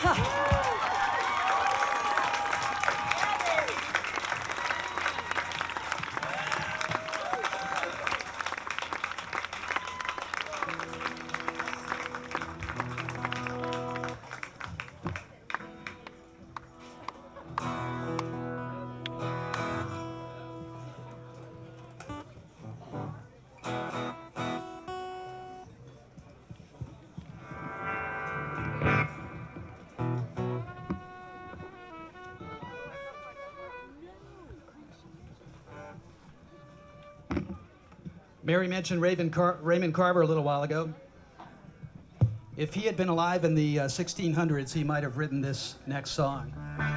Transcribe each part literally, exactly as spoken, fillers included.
Mary mentioned Raymond, Car- Raymond Carver a little while ago. If he had been alive in the uh, sixteen hundreds, he might have written this next song.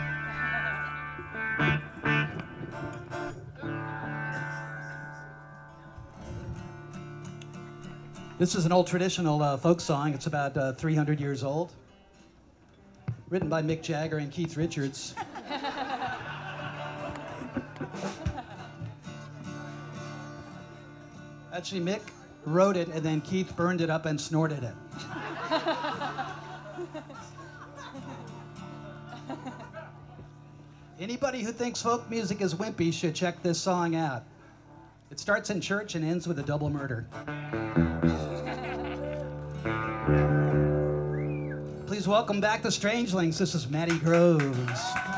This is an old traditional uh, folk song. It's about uh, three hundred years old. Written by Mick Jagger and Keith Richards. Actually, Mick wrote it, and then Keith burned it up and snorted it. Anybody who thinks folk music is wimpy should check this song out. It starts in church and ends with a double murder. Please welcome back the Strangelings. This is Matty Groves.